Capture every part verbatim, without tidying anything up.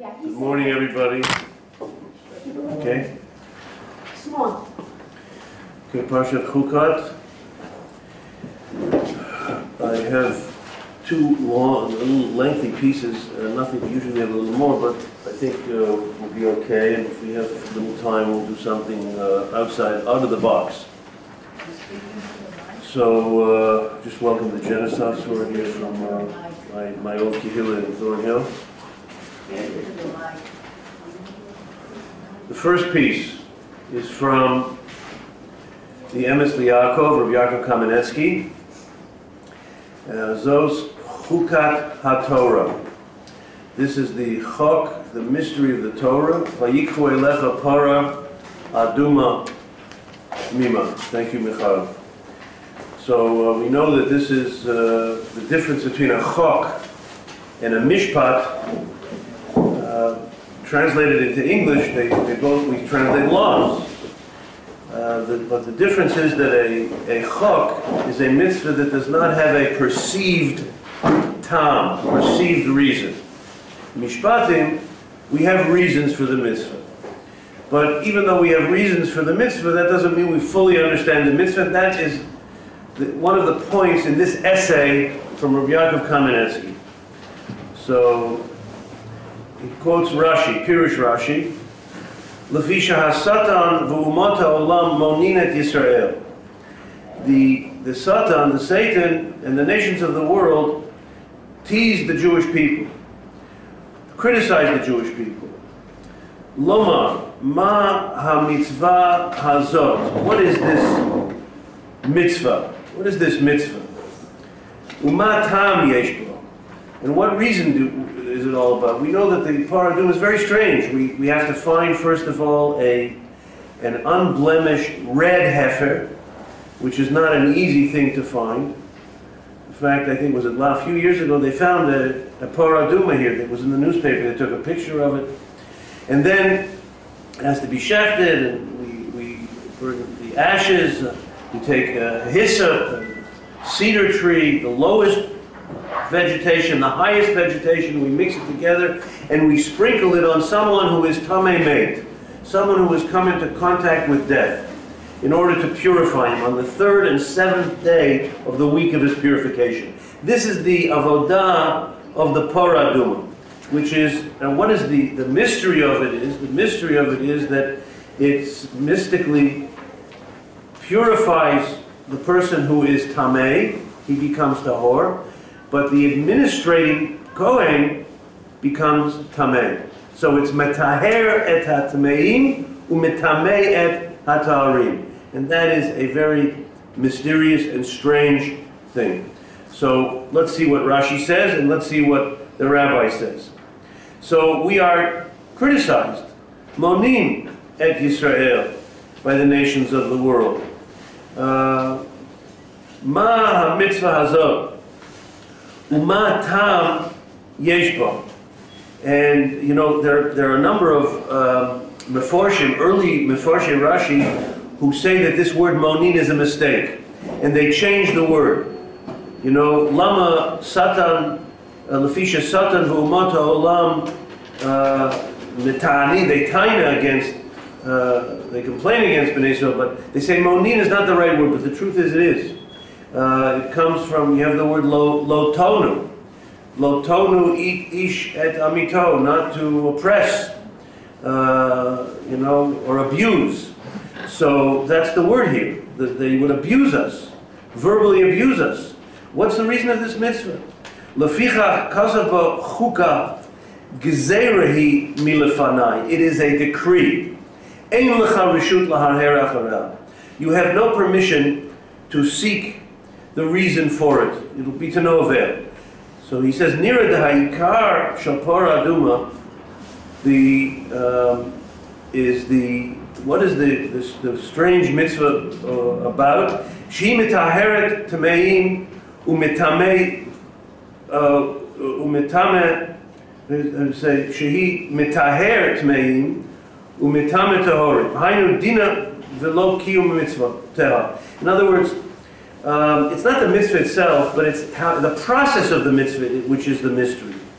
Good morning, everybody. Okay. Small. Okay, Parshat Chukat. I have two long, a little lengthy pieces. Uh, nothing. Usually have a little more, but I think uh, we'll be okay. And if we have a little time, we'll do something uh, outside, out of the box. So, uh, just welcome the Genesis who are here from uh, my, my old Kehillah in Thornhill. The first piece is from the Emes Liakov of Yaakov Kamenetsky, uh, Zos Chukat HaTorah. This is the Chok, the mystery of the Torah. Vayikhu elecha para aduma mima. Thank you, Michal. So uh, we know that this is uh, the difference between a Chok and a Mishpat. Uh, translated into English, they, they both, we translate laws. Uh, the, but the difference is that a, a chok is a mitzvah that does not have a perceived tam, perceived reason. Mishpatim, we have reasons for the mitzvah. But even though we have reasons for the mitzvah, that doesn't mean we fully understand the mitzvah. That is the, one of the points in this essay from Rabbi Yaakov Kamenetsky. So, he quotes Rashi, Pirush Rashi, Lefisha ha-Satan v'umot ha'olam monin et Yisrael. The, the Satan, the Satan, and the nations of the world tease the Jewish people, criticize the Jewish people. Loma, ma ha-mitzvah hazot. What is this mitzvah? What is this mitzvah? Uma tam yesh bo. And what reason do is it all about? We know that the paradum is very strange. We, we have to find, first of all, a, an unblemished red heifer, which is not an easy thing to find. In fact, I think it was a few years ago, they found a, a paraduma here that was in the newspaper. They took a picture of it. And then it has to be shechted, and we, we burn the ashes. Uh, we take a hyssop, a cedar tree, the lowest vegetation, the highest vegetation, we mix it together and we sprinkle it on someone who is tamei meit, someone who has come into contact with death, in order to purify him on the third and seventh day of the week of his purification. This is the avodah of the paraduma, which is, and what is the, the mystery of it is, the mystery of it is that it mystically purifies the person who is tamei, he becomes tahor, but the administrating Kohen becomes Tameh. So it's Metaher et HaTameim u'Metameh et HaTaharim. And that is a very mysterious and strange thing. So let's see what Rashi says and let's see what the rabbi says. So we are criticized, Monin et Yisrael, by the nations of the world. Uh, Ma ha-mitzvah hazot. Uma tam yesh bo. And, you know, there, there are a number of um, meforshim, early meforshim Rashi, who say that this word monin is a mistake. And they change the word. You know, lama satan, lefisha satan v'umot ha'olam mitani, they taina against, uh, they complain against Bnei Israel, but they say monin is not the right word, but the truth is it is. Uh, it comes from, you have the word lo, lo tonu. Lo tonu ish et amito, not to oppress, uh, you know, or abuse. So that's the word here, that they would abuse us, verbally abuse us. What's the reason of this mitzvah? Lefichach kasava chuka gezerahi milefanai. It is a decree. Ein lecha reshut laharher acharah. You have no permission to seek the reason for it. It'll be to no avail. So he says, Nira de ha'ikar shapar aduma, the um, is the what is the this, the strange mitzvah uh, about? She mitaheret tameim umitamei umitame say shehi mitaher tameim umitame tahorim. Hainu dina velo kiyum mitzvah teha. In other words, Um, it's not the mitzvah itself, but it's how, the process of the mitzvah, which is the mystery.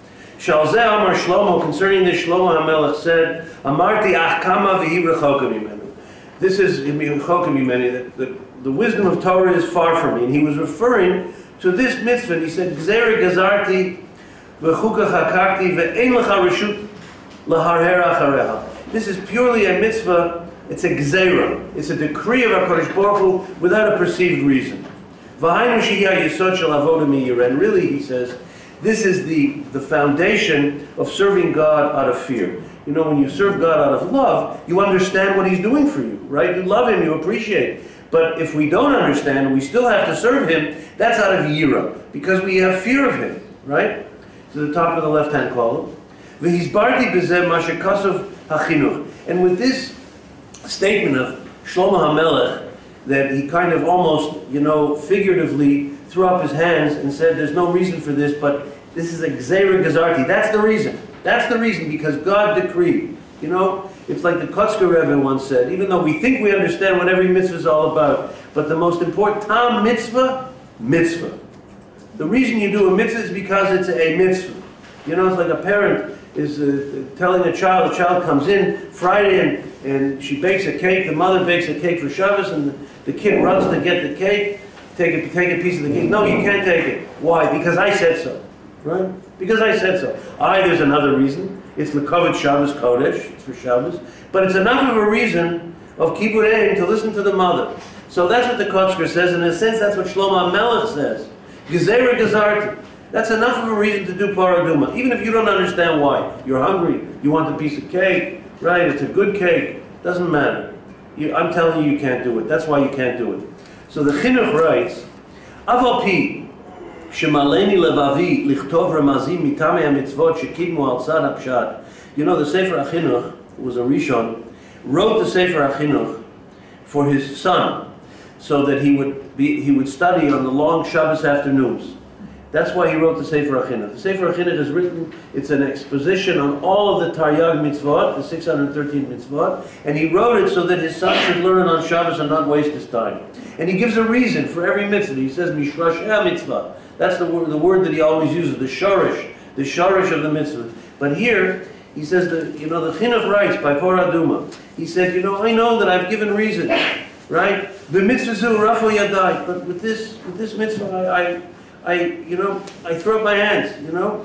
Shalzeh Amar Shlomo, concerning this, Shlomo HaMelech said, Amarti ach kama v'hi rechoka mimenu. This is rechoka mimenu, the, the, the wisdom of Torah is far from me. And he was referring to this mitzvah. And he said, Gzera gazarti v'chuka chakakti ve'en lecha reshut laharher achareha. This is purely a mitzvah. It's a gzera. It's a decree of HaKadosh Baruch Hu without a perceived reason. V'hainu shehiyah yesod shel avoda miyireh. And really, he says, this is the, the foundation of serving God out of fear. You know, when you serve God out of love, you understand what He's doing for you, right? You love Him, you appreciate it. But if we don't understand and we still have to serve Him, that's out of yira, because we have fear of Him, right? To the top of the left-hand column. V'hizbarti b'zeh ma shekasov hachinuch. And with this statement of Shlomo HaMelech, that he kind of almost, you know, figuratively threw up his hands and said, there's no reason for this, but this is a gzera gazarti. That's the reason. That's the reason, because God decreed. You know, it's like the Kotzker Rebbe once said, even though we think we understand what every mitzvah is all about, but the most important, tam mitzvah, mitzvah. The reason you do a mitzvah is because it's a mitzvah. You know, it's like a parent is uh, telling a child, the child comes in Friday and, and she bakes a cake, the mother bakes a cake for Shabbos, and the, the kid runs to get the cake, take a, take a piece of the cake. No, you can't take it. Why? Because I said so. Right? Because I said so. I, there's another reason. It's L'Kovod Shabbos Kodesh, it's for Shabbos. But it's enough of a reason of Kibbur Ein to listen to the mother. So that's what the Kotzker says, and in a sense that's what Shlomo HaMelech says. Gezerah Gezarti. That's enough of a reason to do Paraduma. Even if you don't understand why. You're hungry, you want a piece of cake, right? It's a good cake. Doesn't matter. You, I'm telling you you can't do it. That's why you can't do it. So the Chinuch writes, Aval Pi, Shemaleni levavi lichtov ramazim mitamei hamitzvot shekidmu al tzad hapshat. You know, the Sefer HaChinuch, who was a Rishon, wrote the Sefer HaChinuch for his son, so that he would be he would study on the long Shabbos afternoons. That's why he wrote the Sefer HaChinuch. The Sefer HaChinuch is written, it's an exposition on all of the Taryag mitzvot, the six hundred thirteen mitzvot, and he wrote it so that his son should learn it on Shabbos and not waste his time. And he gives a reason for every mitzvah. He says, Mishrash mitzvah. That's the word, the word that he always uses, the shorish, the shorish of the mitzvah. But here, he says that, you know, the Chinuch writes by Paraduma. He said, you know, I know that I've given reason, right? The mitzvah zu rafu yadai. But with this, with this mitzvah, I, I, I, you know, I throw up my hands, you know.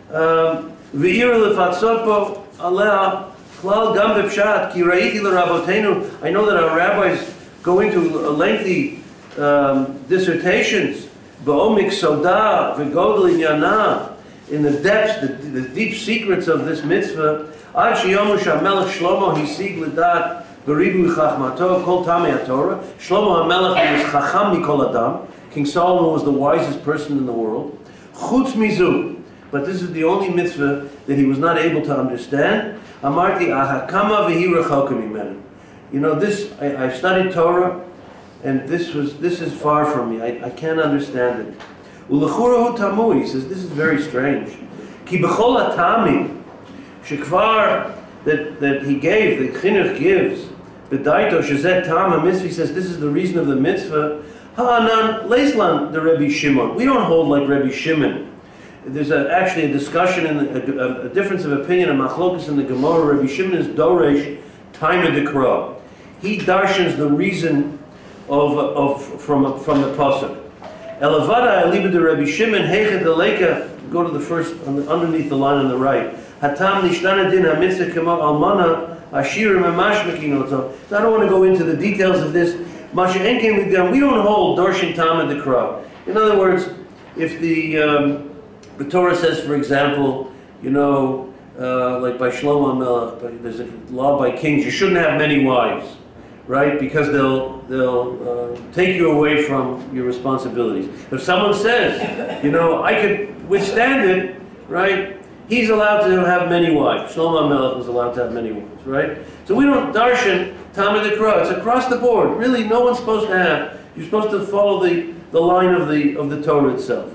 Ve'ir lefatzopo alea klal gam b'pshat ki ra'iti l'rabotenu. I know that our rabbis go into lengthy um, dissertations. Ba'omik soda v'godel inyana, in the depths, the, the deep secrets of this mitzvah. Ad sheyomu shamelech Shlomo hisig l'dat b'ribu chachmato kol tamei Torah. Shlomo HaMelech was chacham mikol adam. King Solomon was the wisest person in the world. Chutz mizu, but this is the only mitzvah that he was not able to understand. Amarti ahakama v'hi rechoka mimenu. You know, this, I, I've studied Torah, and this was this is far from me. I, I can't understand it. Ulechurahu tamu, he says, this is very strange. Ki b'chol atami, shekvar, that, that he gave, that Chinuch gives, b'daito shezet tam ha-mitzvah, he says, this is the reason of the mitzvah. Ha'anan leislan the Rebbe Shimon. We don't hold like Rebbe Shimon. There's a, actually a discussion, and a, a, a difference of opinion, a machlokus in the Gemara. Rebbe Shimon is doresh time of dekra. He darshans the reason of, of from from the pasuk. Elavada aliba de Rebbe Shimon heichet deleka. Go to the first, on the, underneath the line on the right. Hatam nishtana din hamitzvah kemo almana ashir mamash mekinoto. So I don't want to go into the details of this. Masha enkein lidam. We don't hold darshan tam of dekra. In other words, if the um, the Torah says, for example, you know, uh, like by Shlomo HaMelech, there's a law by kings, you shouldn't have many wives, right? Because they'll they'll uh, take you away from your responsibilities. If someone says, you know, I could withstand it, right? He's allowed to have many wives. Shlomo HaMelech was allowed to have many wives, right? So we don't darshan Talmud Torah. It's across the board. Really, no one's supposed to have. You're supposed to follow the, the line of the of the Torah itself.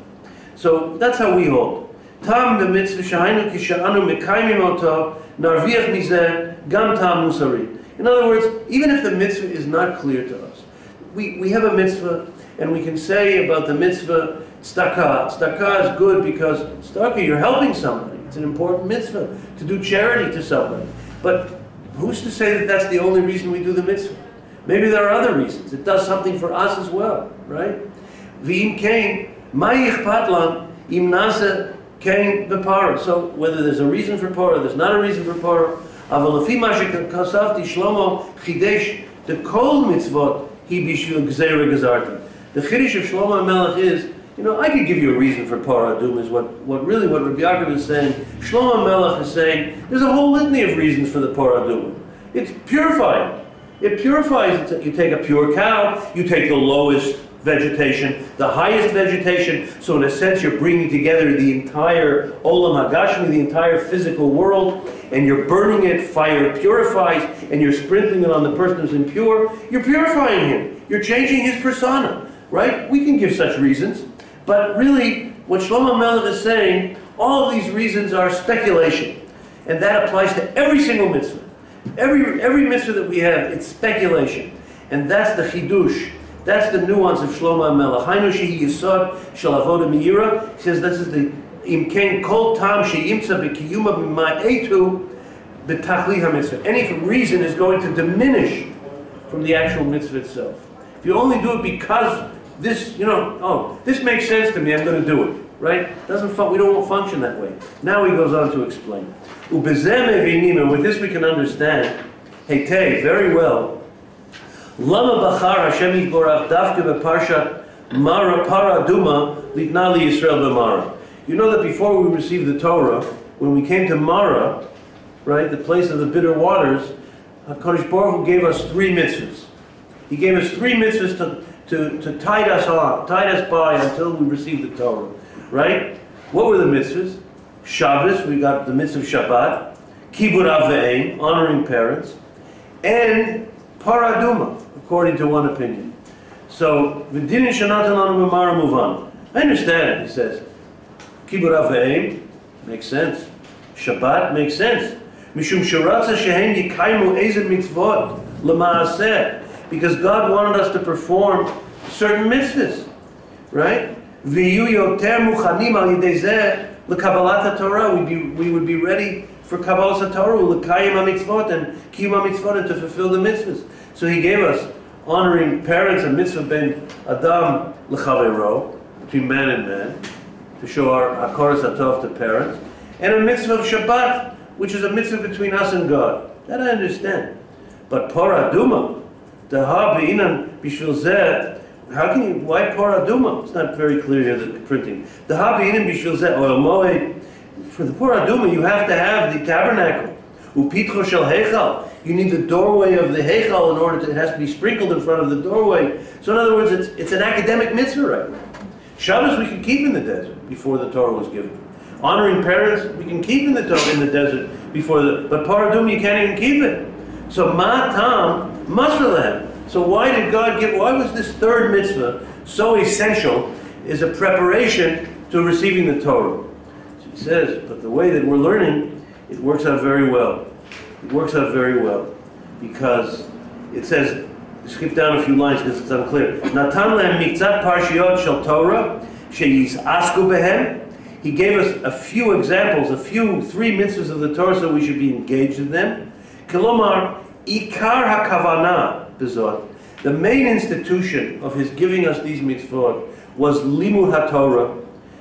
So that's how we hold. Tam the mitzvah shahinu kishanu mekaimim oto narviach mizeh gam tam musari. In other words, even if the mitzvah is not clear to us, we, we have a mitzvah, and we can say about the mitzvah tzedakah. Tzedakah is good because tzedakah, you're helping somebody. It's an important mitzvah to do charity to somebody. But who's to say that that's the only reason we do the mitzvah? Maybe there are other reasons. It does something for us as well, right? V'im kain, ma yichpat lan im nasa kain b'para. So whether there's a reason for para, there's not a reason for para. Aval lefi ma shekasavti Shlomo chidesh the kol mitzvot hi bishvil gzeira gazarti. The chiddush of Shlomo HaMelech is, you know, I could give you a reason for para adum, is what, what really what Rabbi Yaakov is saying. Shlomo HaMelech is saying there's a whole litany of reasons for the para adum. It's purifying. It purifies. You take a pure cow, you take the lowest vegetation, the highest vegetation, so in a sense you're bringing together the entire Olam HaGashmi, the entire physical world, and you're burning it, fire purifies, and you're sprinkling it on the person who's impure. You're purifying him. You're changing his persona, right? We can give such reasons, but really what Shlomo HaMelech is saying, all of these reasons are speculation, and that applies to every single mitzvah. Every, every mitzvah that we have, it's speculation. And that's the chidush. That's the nuance of Shlomo HaMelech. Hainu shehi yisod shel avoda meira. He says this is the imkein kol tam sheyimtza b'kiyuma b'ma'etu b'tachlit ha-mitzvah. Any reason is going to diminish from the actual mitzvah itself. If you only do it because this, you know, oh, this makes sense to me, I'm going to do it. Right? Doesn't fun- we don't function that way. Now he goes on to explain. And with this we can understand, Heitei, very well. Lama bachar Hashem yitborav davke beparshat Mara para aduma litna li Yisrael b'Mara. You know that before we received the Torah, when we came to Mara, right, the place of the bitter waters, HaKadosh Baruch Hu gave us three mitzvahs. He gave us three mitzvahs to, to, to tide us on, tide us by until we received the Torah. Right? What were the mitzvahs? Shabbos, we got the mitzvah of Shabbat, Kibud Av Ve'em, honoring parents, and Paraduma, according to one opinion. So, V'dinin Shanatan Lanu B'Mara Muvan. I understand, he says. Kibud Av Ve'em makes sense. Shabbat makes sense. Mishum Sharatza Shehen Yikaimu Ezer Mitzvot L'Maaseh. Because God wanted us to perform certain mitzvahs. Right? V'yu yoter muchanim al yidei zeh l'kabalat Torah. We'd be, we would be ready for Kabbalas Torah, l'kayim ha-mitzvot, and kiyum ha-mitzvot, and to fulfill the mitzvahs. So he gave us honoring parents, a mitzvah ben adam l'chavero, between man and man, to show our hakoras hatov to parents, and a mitzvah of Shabbat, which is a mitzvah between us and God. That I understand. But para aduma, daha be'inan bishvil zeh. How can you, why Paraduma? It's not very clear here, the printing. The Habinim Bishvil Zeh Oil Moed. For the Paraduma, you have to have the tabernacle. Upitcho Shel Heichal. You need the doorway of the Heichal in order to, it has to be sprinkled in front of the doorway. So in other words, it's, it's an academic mitzvah right now. Shabbos we can keep in the desert before the Torah was given. Honoring parents, we can keep in the Torah in the desert before the, but Paraduma you can't even keep it. So Ma Tam Masralem. So why did God give, why was this third mitzvah so essential as a preparation to receiving the Torah? So he says, but the way that we're learning, it works out very well. It works out very well. Because it says, skip down a few lines because it's unclear. Natan lehem miktzat parshiot shel Torah, sheyisasku behem. He gave us a few examples, a few, three mitzvahs of the Torah, so we should be engaged in them. Kilomar, ikar hakavana. The main institution of his giving us these mitzvot was limud haTorah,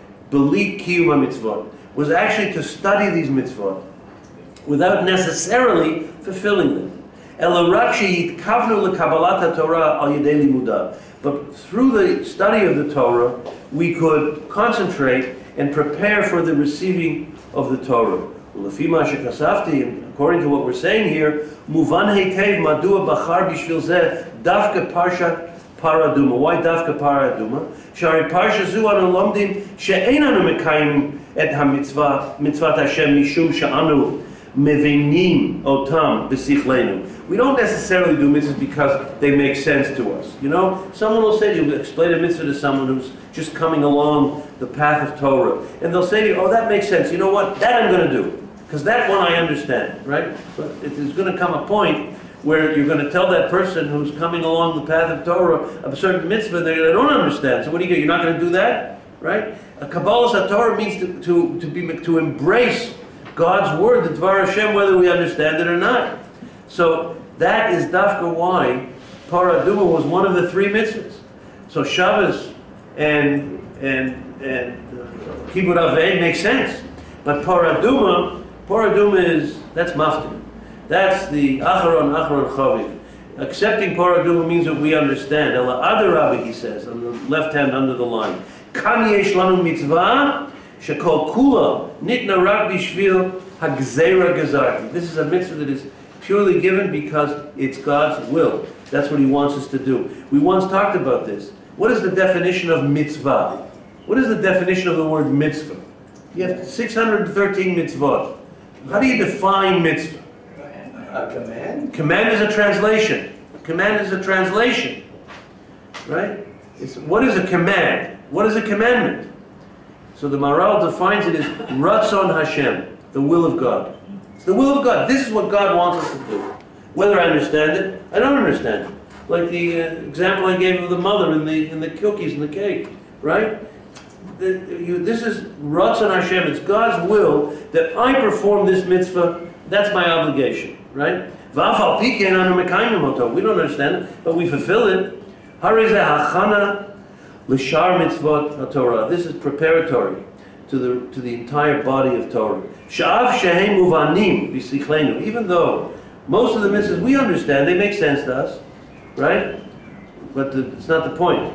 beli kiyum ha-mitzvot, was actually to study these mitzvot without necessarily fulfilling them. Ela rak sheyitkavnu lekabbalat haTorah al yedei limudah. But through the study of the Torah, we could concentrate and prepare for the receiving of the Torah. According to what we're saying here, Muvan heitev madua bachar bishvil zeh davka parshat paraduma. Why davka paraduma? Shari parsha zu anu lomdim she'enanu mekayim et hamitzvah mitzvat Hashem mishum she'anu mevenim otam b'sichlenu. We don't necessarily do mitzvahs because they make sense to us. You know, someone will say to you, explain a mitzvah to someone who's just coming along the path of Torah, and they'll say to you, oh, that makes sense. You know what? That I'm going to do. Because that one I understand, right? But it is going to come a point where you're going to tell that person who's coming along the path of Torah a certain mitzvah they don't understand. So what do you do? You're not going to do that? right? A Kabbalah Torah means to, to, to, be, to embrace God's word, the Dvar Hashem, whether we understand it or not. So that is dafka why Paraduma was one of the three mitzvahs. So Shabbos and and and uh, Kibbutz Aved makes sense, but Paraduma, Paraduma is that's maftir. That's the Acharon Acharon Chaviv. Accepting Paraduma means that we understand. Ela Adarabi, he says on the left hand under the line. Kan yesh lanu mitzvah shekol kula nitna rak bishvil hagzera gezarti. This is a mitzvah that is purely given because it's God's will. That's what he wants us to do. We once talked about this. What is the definition of mitzvah? What is the definition of the word mitzvah? You have six hundred thirteen mitzvot. How do you define mitzvah? A command? Command is a translation. Command is a translation. Right? It's, what is a command? What is a commandment? So the Maharal defines it as Ratzon Hashem, the will of God. It's the will of God. This is what God wants us to do. Whether I understand it, I don't understand it. Like the uh, example I gave of the mother and the and the cookies and the cake, right? The, you, this is Ratzon Hashem. It's God's will that I perform this mitzvah. That's my obligation, right? We don't understand it, but we fulfill it. L'shar mitzvot Torah. This is preparatory to the to the entire body of Torah. Sha'av shehem uvanim b'sichlenu. Even though most of the mitzvahs we understand, they make sense to us, right? But the, it's not the point.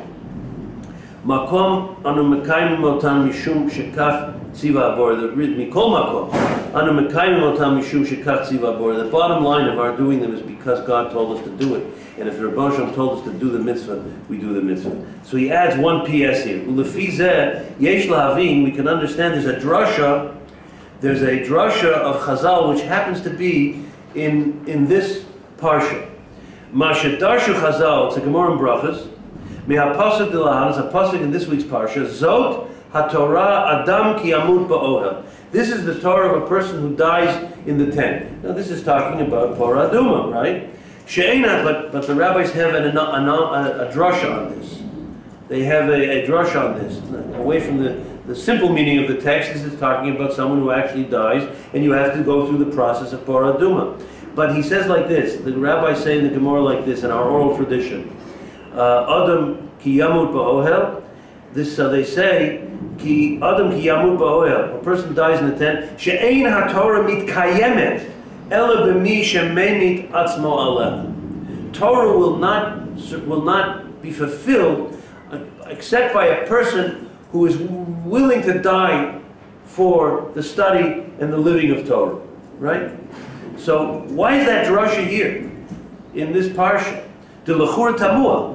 Makom anu mekayim otam mishum shekach tziva abor. The mikol makom anu mekayim otam mishum shekach tziva abor. The bottom line of our doing them is because God told us to do it. And if the Rebbe Shem told us to do the mitzvah, we do the mitzvah. So he adds one P S here. Ulefi zeh yesh lahavin. We can understand there's a drasha. There's a drasha of Chazal which happens to be in in this parsha. Masha darshu Chazal. It's a Gemara in Brachas. Me'apasuk delahan. It's a pasuk in this week's parsha. Zot haTorah Adam ki yamut ba'ohel. This is the Torah of a person who dies in the tent. Now this is talking about Paraduma, right? She'ena, but but the rabbis have an, an, a, a drasha on this. They have a, a drasha on this. Away from the, the simple meaning of the text, this is talking about someone who actually dies, and you have to go through the process of Paraduma. But he says like this, the rabbis say in the Gemara like this, in our oral tradition, uh, Adam ki yamut ba'ohel, this, so they say, ki Adam ki yamut ba'ohel, a person dies in the tent, she'ein ha'torah mitkayemet, ela b'mi she'memit atzmo aleh. Torah will not, will not be fulfilled except by a person who is willing to die for the study and the living of Torah, right? So why is that drasha here in this parsha? The lechur tamua,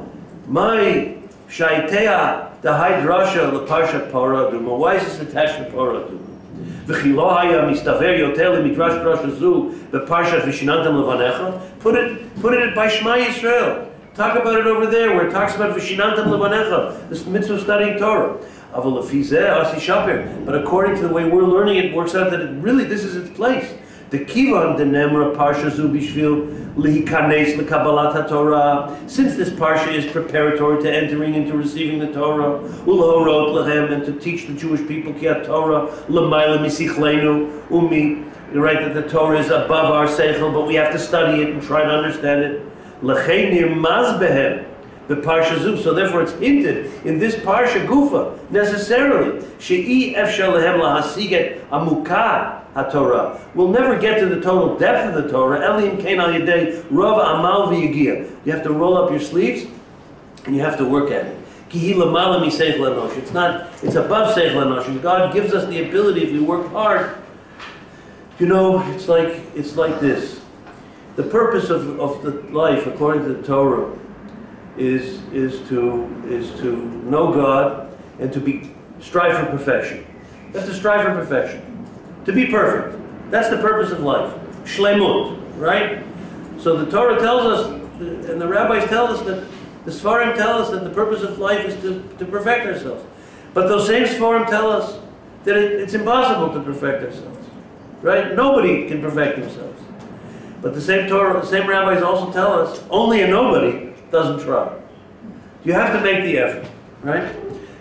my shaitea the high drasha the parsha Paraduma. Why is this attached to Paraduma? V'chilo haya mistaver yotel midrash drasha zu the parsha v'shinantam levanecha. Put it, put it by Shema Yisrael. Talk about it over there where it talks about v'shinantam levanecha, this mitzvah of studying Torah. But according to the way we're learning it, it works out that it really this is its place. The kivan denemra parsha zu bishvil lihikanes lekabbalat haTorah. Since this parsha is preparatory to entering into receiving the Torah, ulahorot lehem, and to teach the Jewish people ki haTorah l'mayla misichlenu umi. You're right that the Torah is above our seichel, but we have to study it and try to understand it. L'chein nirmaz behem. The parsha zu, so therefore it's hinted in this parsha gufa necessarily. She'i efshar lehem lahasiget amukah haTorah. We'll never get to the total depth of the Torah. Elim kein al yedei rav amal v'yigia. You have to roll up your sleeves and you have to work at it. Ki hi lamala mi seichel enosh. It's not. It's above seichel enosh. God gives us the ability if we work hard. You know, it's like it's like this. The purpose of of the life, according to the Torah, is is to is to know God and to be strive for perfection. That's to strive for perfection. To be perfect. That's the purpose of life. Shlemut, right? So the Torah tells us, and the rabbis tell us that the Sfarim tell us that the purpose of life is to, to perfect ourselves. But those same Sfarim tell us that it, it's impossible to perfect ourselves. Right? Nobody can perfect themselves. But the same Torah, the same rabbis also tell us only a nobody doesn't try. You have to make the effort, right?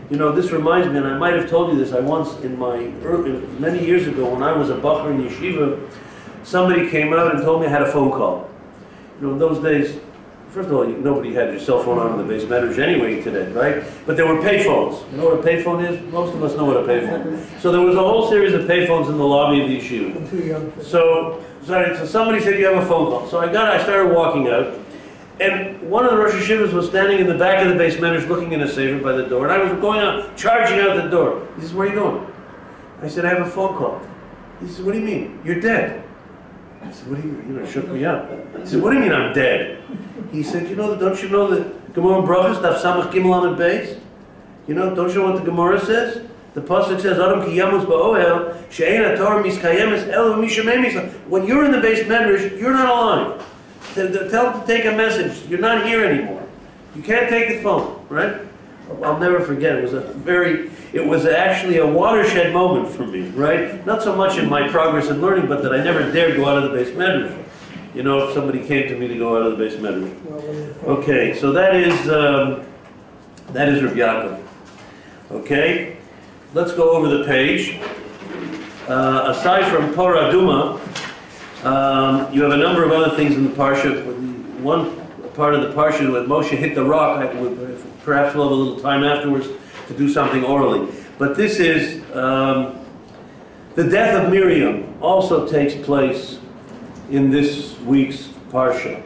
You know, this reminds me, and I might have told you this, I once, in my, early, many years ago, when I was a bacher in yeshiva, somebody came out and told me I had a phone call. You know, in those days, first of all, you, nobody had your cell phone on in the base medrash anyway today, right? But there were payphones. You know what a payphone is? Most of us know what a payphone is. So there was a whole series of payphones in the lobby of the yeshiva. I'm too young for that. So, sorry, so somebody said you have a phone call. So I got, I started walking out, and one of the Rosh Hashivas was standing in the back of the base medrash looking in a sefer by the door, and I was going out, charging out the door. He says, "Where are you going?" I said, "I have a phone call." He said, "What do you mean? You're dead." I said, "What do you mean?" You know, shook me up. He said, "What do you mean I'm dead?" He said, "You know, don't you know that Gemara Brachos, Daf Samach Gimel Amud Beis? You know, don't you know what the Gemara says? The pasuk says, "Adam ki yamus ba'ohel, she'ein haTorah miskayemes elu mishamei misla." When you're in the base medrash, you're not alive. Tell them to take a message. You're not here anymore. You can't take the phone, right? I'll never forget. It was a very, it was actually a watershed moment for me, right? Not so much in my progress in learning, but that I never dared go out of the base medrash. You know, if somebody came to me to go out of the base medrash. Okay, so that is um, that is Rabbi Yaakov. Okay, let's go over the page. Uh, aside from Torah Duma, um, you have a number of other things in the parsha. One part of the parsha when Moshe hit the rock, I would, perhaps we'll have a little time afterwards to do something orally. But this is um, the death of Miriam also takes place in this week's parsha.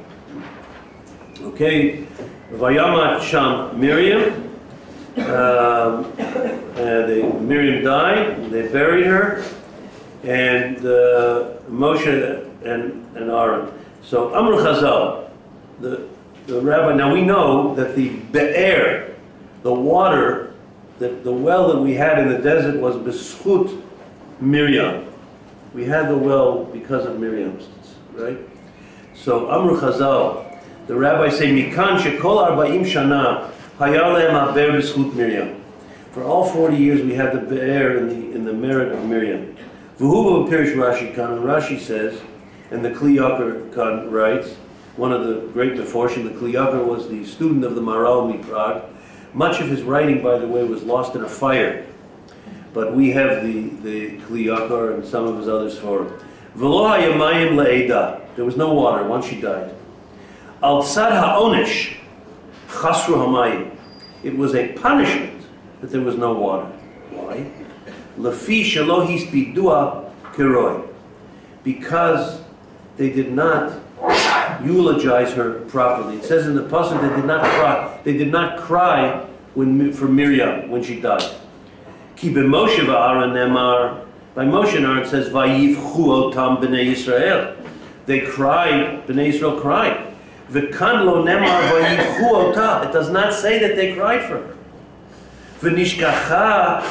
Okay, Vayamat Sham Miriam. Um, uh, they, Miriam died. They buried her, and uh, Moshe and and Aaron. So Amr Chazal, the the rabbi. Now we know that the be'er, the water, that the well that we had in the desert was b'schut Miriam. We had the well because of Miriam, right? So Amr Chazal, the rabbis say Mikan shekol arba'im shana hayal lehem haber b'schut Miriam. For all forty years we had the be'er in the in the merit of Miriam. V'hu b'pirish Rashi Khan, and Rashi says, and the Kli Yakar Khan writes, one of the great Meforshim, the Kli Yakar was the student of the Maharal Prague. Much of his writing, by the way, was lost in a fire. But we have the, the Kli Yakar and some of his others for him. V'lo hayamayim le'eda. There was no water once she died. Al tzad ha'onish chasru hamayim. It was a punishment that there was no water. Why? Lefi shelo hispidua kiroi. Because they did not eulogize her properly. It says in the pasuk they did not cry. They did not cry when, for Miriam when she died. Ki b'Moshe v'Aaron nemar. By Moshe and Aaron it says vayivchu otam b'nei Yisrael. They cried. B'nei Yisrael cried. V'kan lo nemar vayivchu otah. It does not say that they cried for her. V'nishkacha.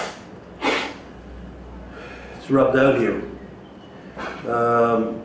It's rubbed out here. Um,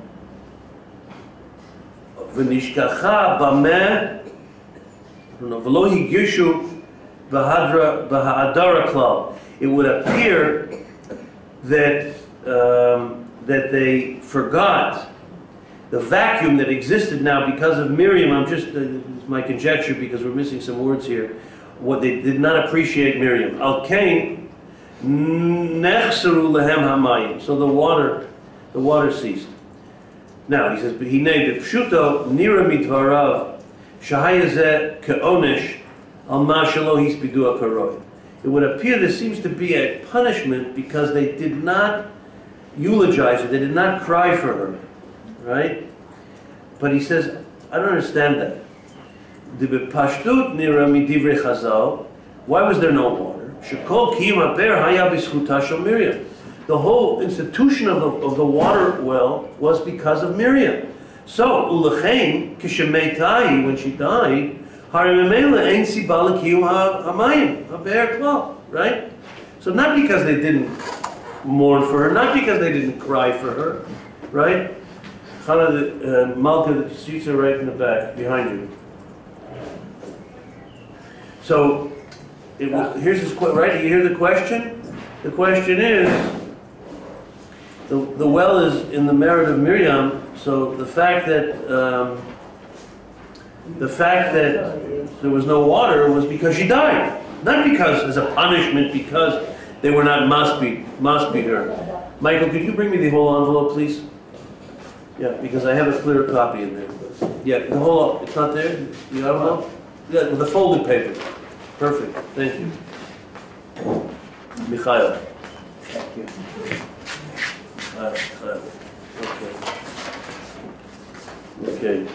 V'nishkacha b'meh, v'lo higishu b'ha'adara klal. It would appear that um, that they forgot the vacuum that existed now because of Miriam. I'm just uh, it's my conjecture because we're missing some words here. What they did not appreciate Miriam. Al kain nechseru lehem hamayim. So the water, the water ceased. Now he says, but he named it Pshuto Nira Mitvarav Shahayazeh Ke'onish Al Ma Shelo Hispidu Akaroi. It would appear there seems to be a punishment because they did not eulogize her, they did not cry for her, right? But he says, I don't understand that. The Pashtut Nira Midivrei Chazal. Why was there no water? Shekol Kiyum Haber Haya B'Schuta Shel Miriam. The whole institution of the, of the water well was because of Miriam. So, Ulechein, Kishemetai, when she died, Harimemela Ein Siba L'Kiyum HaMayim, HaBe'er Klal, right? So not because they didn't mourn for her, not because they didn't cry for her, right? Chana, the uh, Malka, the seats are right in the back, behind you. So, it was, here's his question, right? You hear the question? The question is, The, the well is in the merit of Miriam, so the fact that um, the fact that there was no water was because she died. Not because, as a punishment, because they were not masbid, masbid her. Michael, could you bring me the whole envelope, please? Yeah, because I have a clear copy in there. Yeah, the whole, it's not there? The envelope? Yeah, the folded paper. Perfect, thank you. Mikhail. Thank you. Uh, uh, Okay.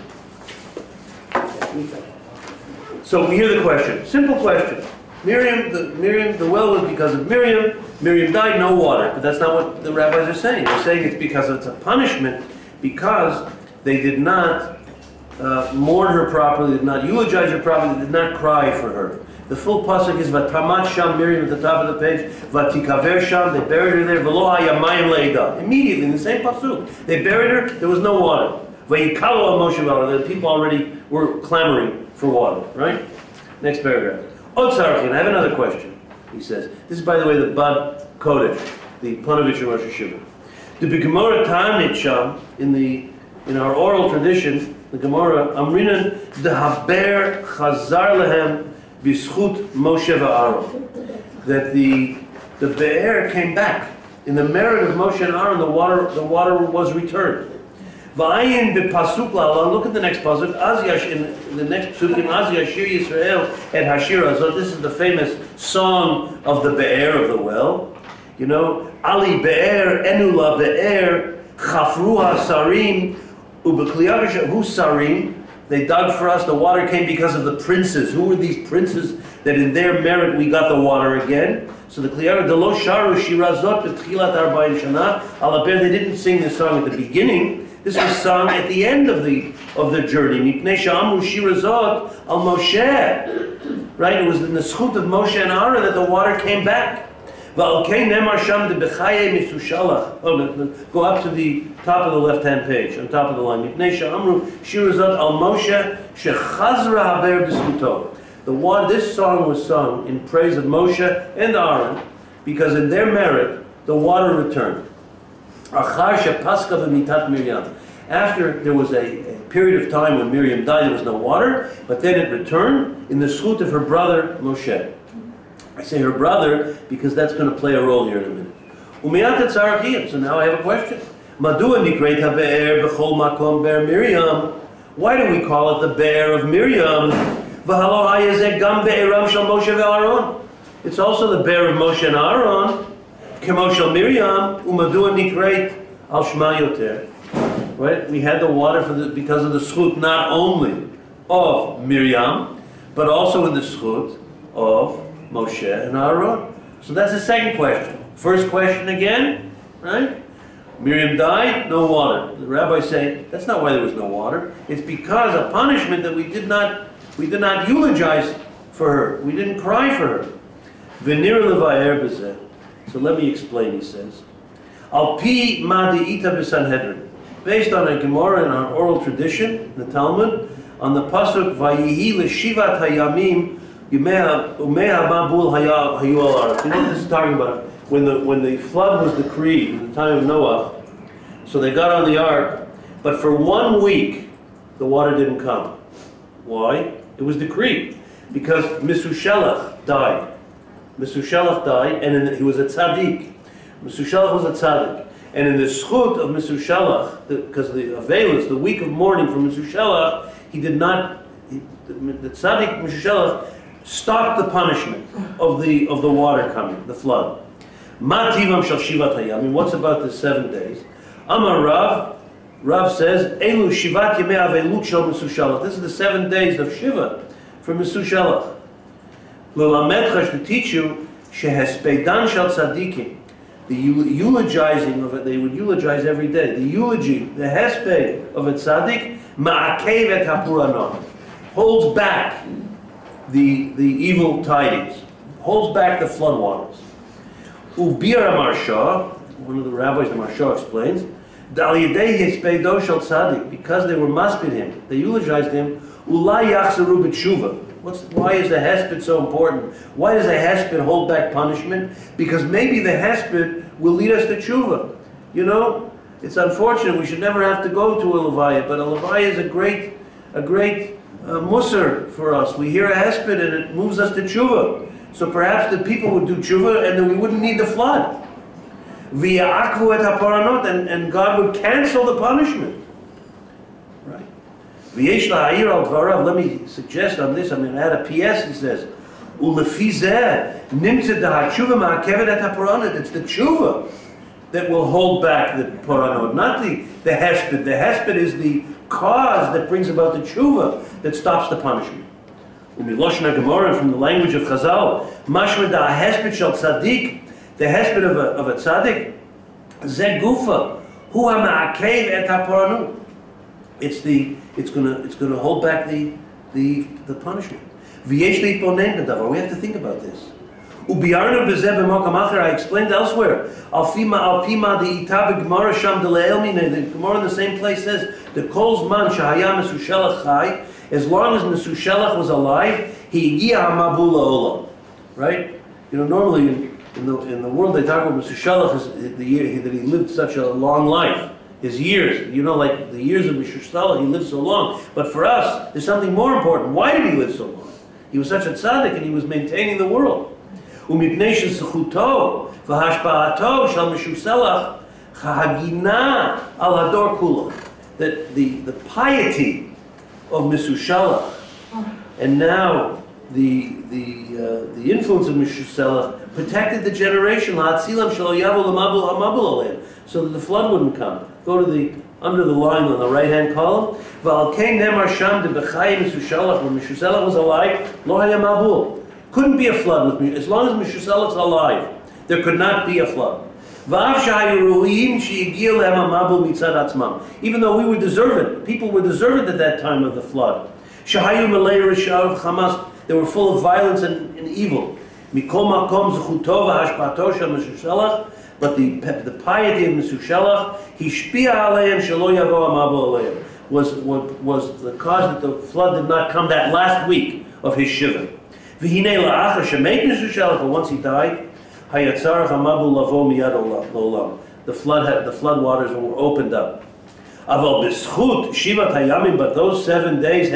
Okay. So we hear the question. Simple question. Miriam, the Miriam, the well was because of Miriam. Miriam died, no water. But that's not what the rabbis are saying. They're saying it's because it's a punishment because they did not uh, mourn her properly, did not eulogize her properly, did not cry for her. The full pasuk is Vatamat Sham Miriam at the top of the page. Vatikaver Sham. They buried her there. V'lo hayamayim leida. Immediately in the same pasuk, they buried her. There was no water. Vayikalu al Moshe v'Aaron. The people already were clamoring for water. Right. Next paragraph. Otzarchin. I have another question. He says. This is, by the way, the Bad Kodesh, the Panovich Rosh Hashiva. The Gemara Tanit Sham in the in our oral tradition, the Gemara Amrinan the Haber Chazar Lehem. B'schut Moshe v'Aaron, that the the be'er came back in the merit of Moshe and Aaron. The water the water was returned. V'ayin b'pasuk la'alan. Look at the next pasuk. Az yash in the next pasukim. Az yashir Yisrael et hashira. So this is the famous song of the be'er of the well. You know, Ali be'er enula be'er chafru hasarim u'b'kliyagash hu sarim. They dug for us, the water came because of the princes. Who were these princes that in their merit we got the water again? So the Kliyara Delo Sharu Shirazot B'tchilat Arba'in Shana Alaber, they didn't sing this song at the beginning. This was sung at the end of the of the journey. Mipnei Sha'amru Shirazot Al Moshe. Right? It was in the schut of Moshe and Aaron that the water came back. Oh, no, go up to the top of the left-hand page, on top of the line. The one, this song was sung in praise of Moshe and Aaron, because in their merit, the water returned. After there was a, a period of time when Miriam died, there was no water, but then it returned in the schut of her brother Moshe. I say her brother because that's going to play a role here in a minute. So now I have a question. Why do we call it the bear of Miriam? It's also the bear of Moshe and Aaron. Miriam, right? We had the water for the, because of the schut not only of Miriam, but also in the schut of Moshe and Aaron. So that's the second question. First question again, right? Miriam died, no water. The rabbis say that's not why there was no water. It's because of punishment that we did not we did not eulogize for her. We didn't cry for her. Venir levayer b'zeh. So let me explain. He says, Al pi ma de'ita b'Sanhedrin, based on a Gemara in our oral tradition, the Talmud, on the pasuk Vayihi l'shivat hayamim. You know what this is talking about? When the when the flood was decreed in the time of Noah, so they got on the ark, but for one week the water didn't come. Why? It was decreed because Mesushelach died. Mesushelach died, and in the, he was a tzaddik. Mesushelach was a tzaddik, and in the schut of Mesushelach, because the Avelis, the week of mourning for Mesushelach, he did not. He, the, the tzaddik Mesushelach stopped the punishment of the of the water coming, the flood. Ma tivam shel shivat hayamim. What's about the seven days? Amar Rav. Rav says, Elu shivat yemei avelut shel Mesushelach. This is the seven days of Shiva for Mesushelach. L'lametcha, to teach you shehespeidan shel tzaddikim. The eulogizing of it, they would eulogize every day. The eulogy, the hesped of a tzaddik, ma'akev et hapuranon, holds back the the evil tidings, holds back the floodwaters. Ubir Marsha, one of the rabbis, the Marsha explains, because they were maspid him, they eulogized him. Ulai yachsaru b'tshuva. What's why is the hesped so important? Why does the hesped hold back punishment? Because maybe the hesped will lead us to tshuva. You know, it's unfortunate. We should never have to go to a levaya, but a levaya is a great, a great uh, musar for us. We hear a hesped and it moves us to tshuva. So perhaps the people would do tshuva and then we wouldn't need the flood. V'ya'akvu et haparanot, and and God would cancel the punishment. Right? V'yesh la'ayir al dvarav. Let me suggest on this. I'm going to add a P S. He says, "Ulefi zeh nimtzeh da'hatshuva ma'akevet et haparanot." It's the tshuva that will hold back the paranot, not the the hesped. The hesped is the cause that brings about the tshuva that stops the punishment. Umiloshna Gemara, from the language of Chazal, mashma da hesped shel tzaddik, the hesped of a of a tzaddik, ze gufa hu ha'ma'akev et haparanut. It's the it's gonna it's gonna hold back the the the punishment. V'yesh leitbonen b'davar. We have to think about this. Ubiarnu b'zeh b'mokam acher. I explained elsewhere. Alfima alpima the ita b'gemara sham deleel mine. The Gemara in the same place says the kol zman shahaya mesushelach chai. As long as Mesushelach was alive, he igia hamabul la'olam. Right? You know, normally in, in the in the world they talk about Mesushelach as the year that he lived such a long life. His years, you know, like the years of Mesushelach, he lived so long. But for us, there's something more important. Why did he live so long? He was such a tzaddik, and he was maintaining the world. Umipnei shezuchuto v'hashpa'ato shel Mesushelach chahagina al hador kulo. That the the piety of Mesushelach, and now the the uh, the influence of Mesushelach protected the generation, so that the flood wouldn't come. Go to the under the line on the right hand column. When Mesushelach was alive, lo haya mabul. Couldn't be a flood with me as long as Mesushelach's alive. There could not be a flood. Even though we were deserving, people were deserving at that time of the flood. They were full of violence and, and evil. But the, the piety of Mesushelach, was, was, was the cause that the flood did not come that last week of his shiva. But once he died, the flood had, the flood waters were opened up. But those seven days,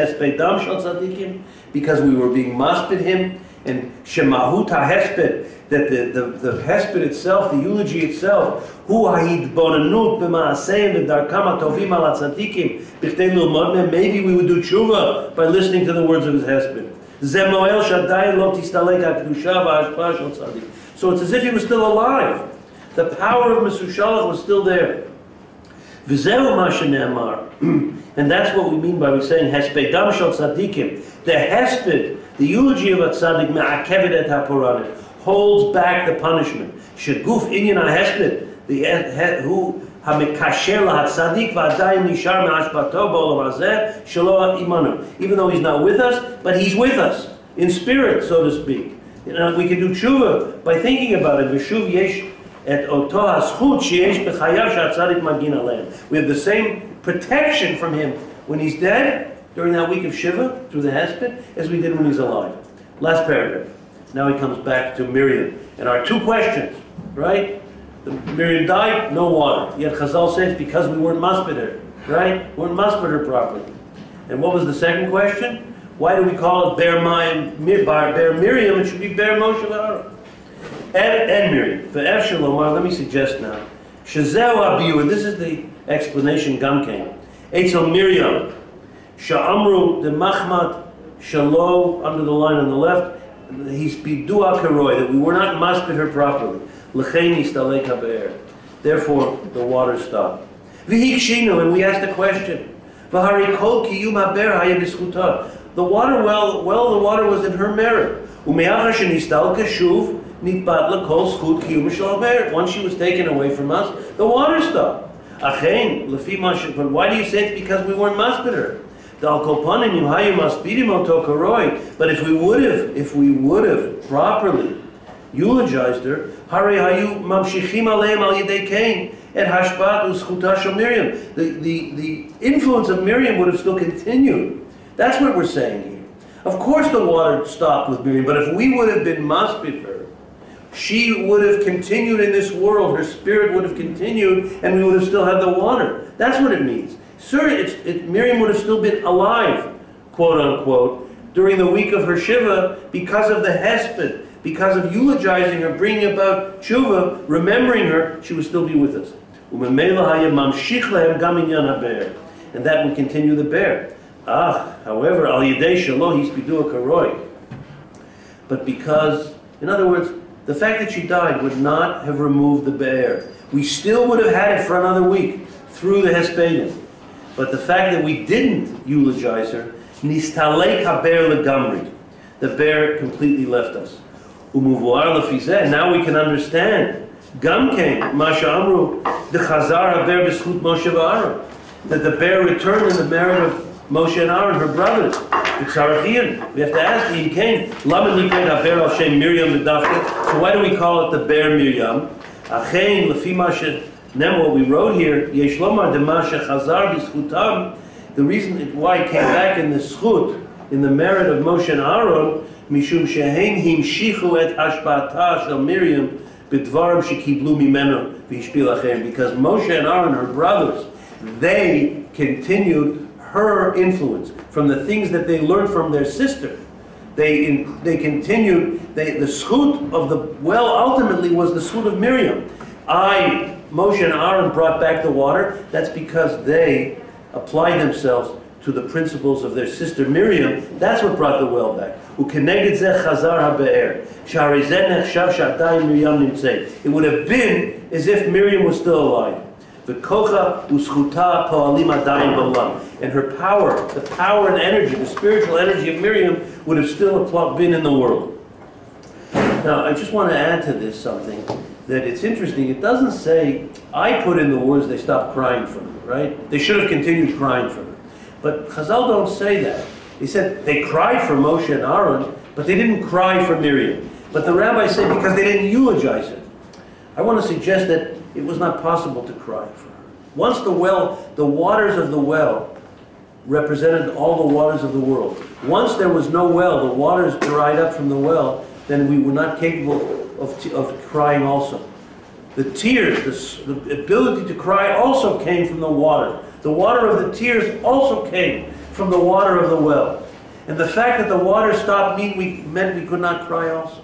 because we were being maspid him, and shemahut hesped, that the, the, the hesped itself, the eulogy itself, hu ha'idbonanut b'ma'aseim v'darkam ha'tovim ala tzadikim b'chtei lilmod, maybe we would do tshuva by listening to the words of his hesped. Ze moel shadayin lo tistalek ha'kedusha v'hashpah shel tzadik. So it's as if he was still alive. The power of Mesushelach was still there. V'zehu ma shene'amar. And that's what we mean by we saying hespedam shel tzadikim. The hesped, the eulogy of a tzaddik, me'akevet et haporanet, holds back the punishment. Sheguf inyan ha'hesped, the who hamekasher lahatzadik v'adayin nishar me'ashpato ba'olam hazeh shelo imanu. Even though he's not with us, but he's with us in spirit, so to speak. You know, we can do tshuva by thinking about it. V'shuv yesh et oto haschut sheyesh b'chayav she'atzadik magin aleim. We have the same protection from him when he's dead, during that week of Shiva, through the hesped, as we did when he's alive. Last paragraph. Now he comes back to Miriam. And our two questions, right? The, Miriam died, no water. Yet Chazal says because we weren't maspid her, right? We weren't maspid her properly. And what was the second question? Why do we call it Bear, Bear Miriam? It should be Bear Moshe Aaron. And, and Miriam. For F. Shalomar, let me suggest now. Shazeu Abiyu, and this is the explanation Gamkein. Eitzel Miriam. Sha'amru the Mahmat Shalo, under the line on the left, he's bidua karoi, that we were not maspid her properly. L'chein istalek habe'er. Therefore, the water stopped. V'hikshinu, and we asked a question. V'hari kol kiyum haber haya b'schuta. The water well, well, the water was in her merit. U'me'acha shenistal kashuv nitbat l'kol schut kiyum shel haber. Once she was taken away from us, the water stopped. Achein, l'fi mashin. But why do you say it's because we weren't maspid her? But if we would have, if we would have properly eulogized her, the, the, the influence of Miriam would have still continued. That's what we're saying here. Of course the water stopped with Miriam, but if we would have been maspid her, she would have continued in this world, her spirit would have continued, and we would have still had the water. That's what it means. Sir, it's, it, Miriam would have still been alive, quote unquote, during the week of her Shiva because of the hesped because of eulogizing her, bringing about tshuva, remembering her, she would still be with us. And that would continue the bear. Ah, however, al yedei shelo hispidu karoi. But because, in other words, the fact that she died would not have removed the bear. We still would have had it for another week through the Hespedim. But the fact that we didn't eulogize her, nistalek haber legamri. The bear completely left us. Umuvuar lefizeh. Now we can understand. Gamkein masha amru the chazar haber b'schut Moshe v'Aaron. That the bear returned in the merit of Moshe and Aaron, her brothers. We have to ask, he came. So why do we call it the bear Miriam? What we wrote here, the reason why it came back in the schut, in the merit of Moshe and Aaron, mishum shehem himshichu et hashbata shel Miriam b'dvarim shekiblu mimenu v'hishpil achem. Because Moshe and Aaron, her brothers, they continued her influence from the things that they learned from their sister. They in, they continued. They, the schut of the well ultimately was the schut of Miriam. I, Moshe and Aaron brought back the water. That's because they applied themselves to the principles of their sister Miriam. That's what brought the well back. It would have been as if Miriam was still alive. And her power, the power and energy, the spiritual energy of Miriam would have still been in the world. Now, I just want to add to this something, that it's interesting. It doesn't say, I put in the words, they stopped crying for her, right? They should have continued crying for her. But Chazal don't say that. He said they cried for Moshe and Aaron, but they didn't cry for Miriam. But the rabbis say because they didn't eulogize her. I want to suggest that it was not possible to cry for her. Once the well, the waters of the well represented all the waters of the world. Once there was no well, the waters dried up from the well, then we were not capable of, t of crying also. The tears, the, the ability to cry also came from the water. The water of the tears also came from the water of the well. And the fact that the water stopped mean we, meant we could not cry also.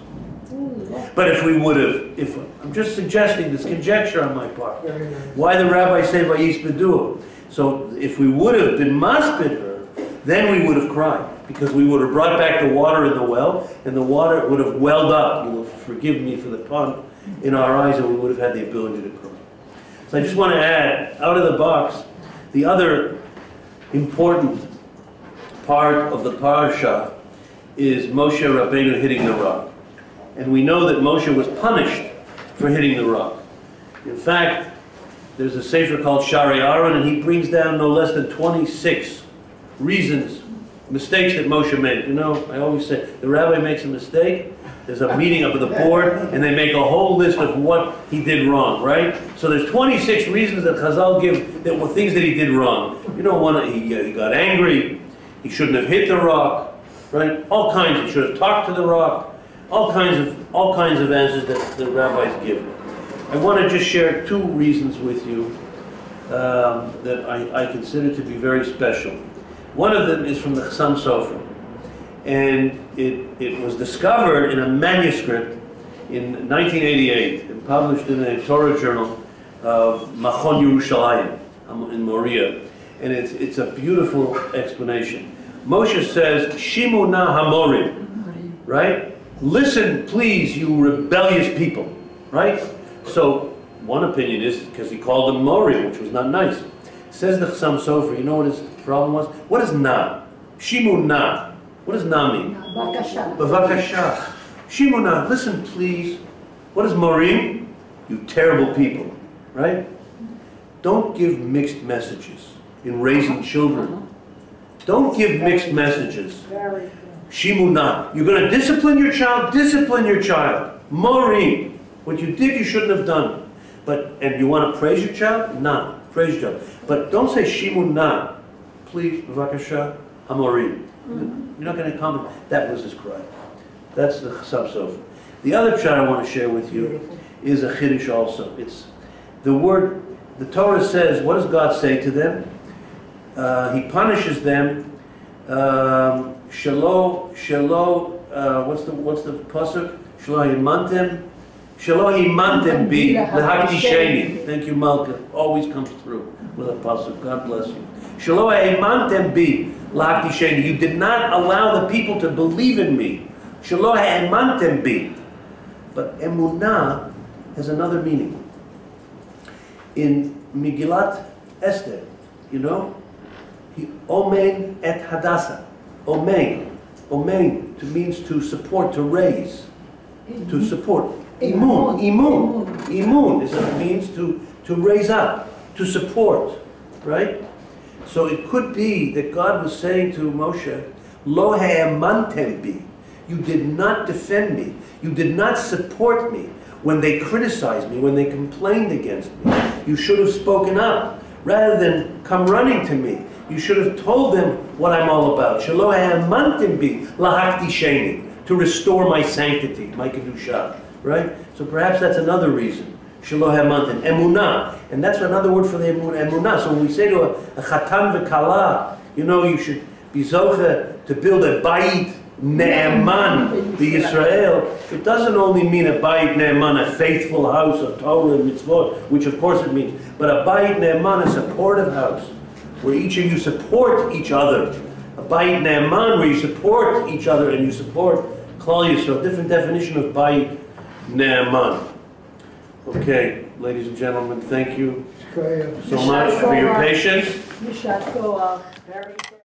But if we would have, if I'm just suggesting this conjecture on my part, why the rabbis say vayis bedu. So if we would have been maspid her, then we would have cried, because we would have brought back the water in the well, and the water would have welled up. You will forgive me for the pun, in our eyes, and we would have had the ability to cry. So I just want to add, out of the box, the other important part of the parsha is Moshe Rabbeinu hitting the rock. And we know that Moshe was punished for hitting the rock. In fact, there's a sefer called Shari Aaron, and he brings down no less than twenty-six reasons, mistakes that Moshe made. You know, I always say, the rabbi makes a mistake, there's a meeting up at the board, and they make a whole list of what he did wrong, right? So there's twenty-six reasons that Chazal give that were things that he did wrong. You know, one, he, uh, he got angry, he shouldn't have hit the rock, right? All kinds, he should have talked to the rock. All kinds of all kinds of answers that the rabbis give. I want to just share two reasons with you um, that I, I consider to be very special. One of them is from the Chassam Sofer, and it, it was discovered in a manuscript in nineteen eighty-eight and published in a Torah journal of Machon Yerushalayim in Moriah, and it's, it's a beautiful explanation. Moshe says, Shimu na hamorim, right? Listen, please, you rebellious people, right? So, one opinion is because he called them Morim, which was not nice. Says the Chassam Sofer, you know what his problem was? What is na? Shimu na. What does na mean? Bavakasha. Bavakasha. Shimu na. Listen, please. What is Morim? You terrible people, right? Don't give mixed messages in raising children. Don't give mixed messages. Very Shimuna. You're going to discipline your child, discipline your child. Morim. What you did, you shouldn't have done. But, and you want to praise your child? Nah. Praise your child. But don't say Shimuna. Please, Bavakasha, Hamorim. Mm-hmm. You're not going to comment. That was his cry. That's the Chassam Sofer. The other pshat I want to share with you is a Chiddush also. It's the word, the Torah says, what does God say to them? Uh, he punishes them. Um, Shelo, Shelo, uh, what's the what's the pasuk? Shelo haimantem, shelo haimantem bi lahakdisheni. Thank you, Malka. Always comes through with a pasuk. God bless you. Shelo haimantem bi lahakdisheni. You did not allow the people to believe in me. Shelo haimantem bi. But emunah has another meaning. In Megillat Esther, you know, he omen et hadassah. Omen, omen, to means to support, to raise, to support. Imun, imun, imun is what it means to to raise up, to support, right? So it could be that God was saying to Moshe, Lo ha'emantem bi. You did not defend me. You did not support me when they criticized me, when they complained against me. You should have spoken up rather than come running to me. You should have told them what I'm all about. Shelo ha'emantem bi lahakdisheni, to restore my sanctity, my kedusha, right? So perhaps that's another reason. Shelo ha'emantem, emunah, and that's another word for the emunah. So when we say to a, a chatan v'kala, you know, you should be zoche to build a bayit ne'eman b'Yisrael. It doesn't only mean a bayit ne'eman, a faithful house of Torah and mitzvot, which of course it means, but a bayit ne'eman, a supportive house, where each of you support each other. A bayit ne'eman, where you support each other and you support Klal Yisrael. Different definition of bayit ne'eman. Okay, ladies and gentlemen, thank you so much for your patience. Yishad Koach. Very good.